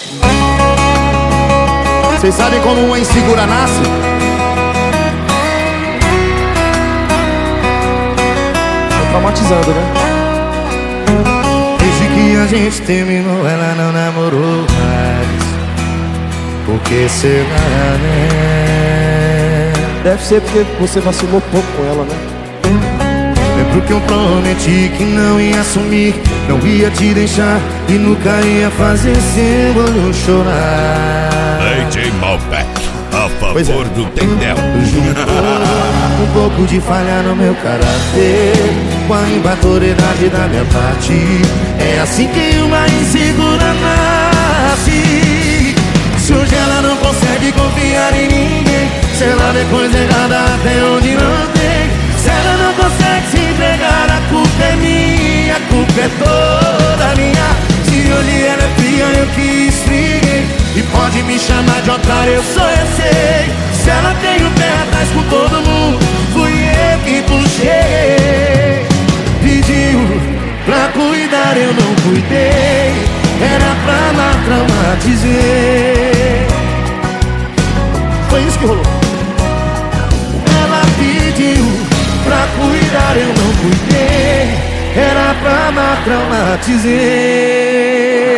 Vocês sabem como uma insegura nasce? Tá traumatizando, né? Desde que a gente terminou, ela não namorou mais. Por que será, né? Deve ser porque você vacilou pouco com ela, né? Lembro que eu prometi que não ia assumir, não ia te deixar e nunca ia fazer seu olho chorar. AJ Malbec, a favor do Tendel. Juntou um pouco de falha no meu caráter com a imaturidade da minha parte. É assim que uma insegura nasce. Se hoje ela não consegue confiar em ninguém, se ela vê coisa errada até onde não tem, se ela não consegue se entregar, a culpa é minha, a culpa é toda minha. Se hoje ela é fria, eu que esfriei, e pode me chamar de otário, eu sei. Se ela tem o pé atrás com todo mundo, fui eu que puxei. Pediu pra cuidar, eu não cuidei, era pra lá traumatizei. Foi isso que rolou. Ela pediu pra cuidar, eu não cuidei, era pra lá traumatizei.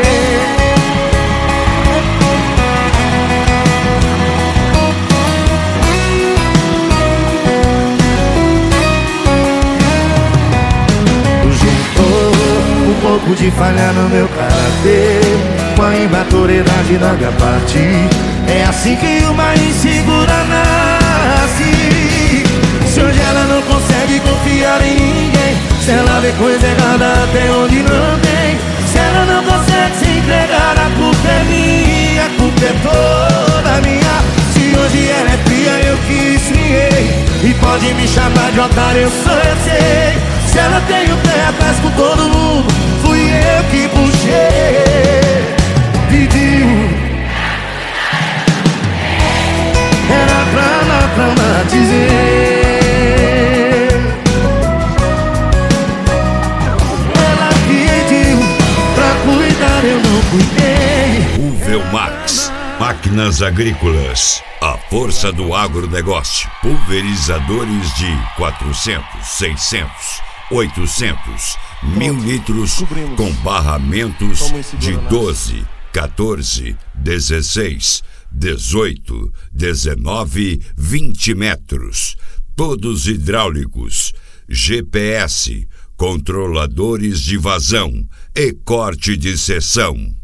Um pouco de falha no meu caráter com a imaturidade da minha parte. É assim que uma insegura nasce. Se hoje ela não consegue confiar em ninguém, se ela vê coisa errada até onde não tem, se ela não consegue se entregar, a culpa é minha, a culpa é toda minha. Se hoje ela é fria, eu que esfriei, e pode me chamar de otário, eu sei. Se ela tem o pé atrás com todo mundo, fui eu que puxei. Pediu, era pra lá traumatizei. Ela pediu pra cuidar, eu não cuidei. Velmax, máquinas agrícolas, a força do agronegócio. Pulverizadores de 400, 600, 800, 1000 litros com barramentos de 12, 14, 16, 18, 19, 20 metros. Todos hidráulicos, GPS, controladores de vazão e corte de seção.